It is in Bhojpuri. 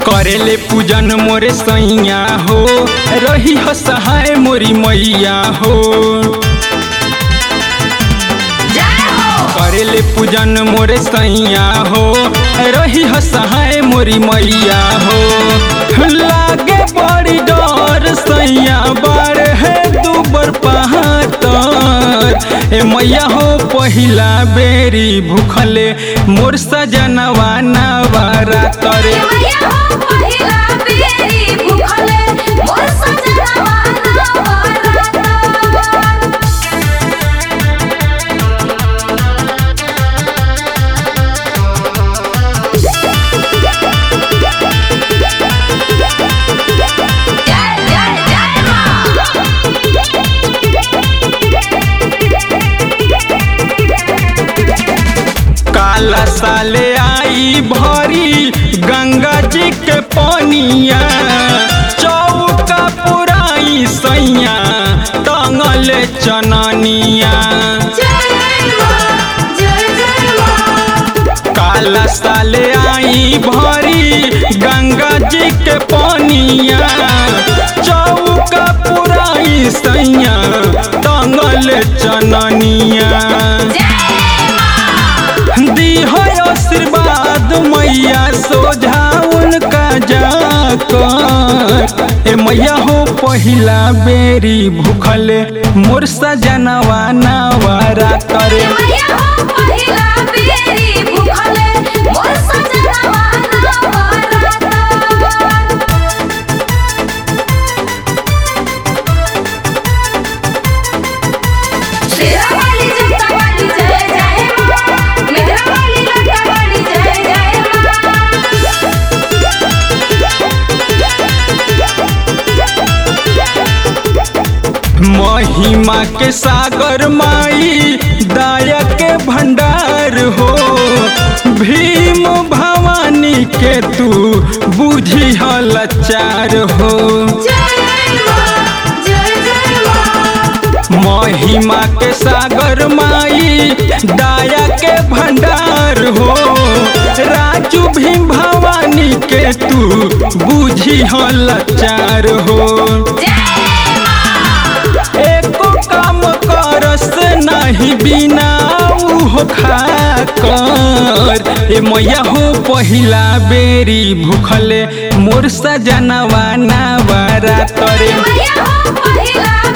करेले पूजन मोरे सैया हो, रही हो सहाय मोरी मैया हो। करेले पूजन मोरे सैया हो, रही हो सहाय मोरी मैया हो। लागे बड़ी डर सैया बार है दूबर पहातर। ए मैया हो पहिला बेरी भूखले मोर सजनवा नवरातरे। काला साले आई भरी गंगा जी के पानिया, चौका पुराई सैया टंगले चननिया। काला साले आई भरी गंगा जी के पानिया, चौका पुराई सैया टंगले चननिया। दी हो आशीर्वाद मैया सोझा उनका जाकर। ए मैया हो पहिला बेरी भूखले मोर सजनवा नवरातरे। महिमा के सागर माई दया के भंडार हो। भीम भवानी के तू बुझी लाचार हो। महिमा के सागर माई दया के भंडार हो। राजू भीम भवानी के तू बुझी लाचार हो। एको काम करस नहीं बिना उहो खाकर। ए मैया हो पहिला बेरी भूखले मोर सजनवा नवरातरे।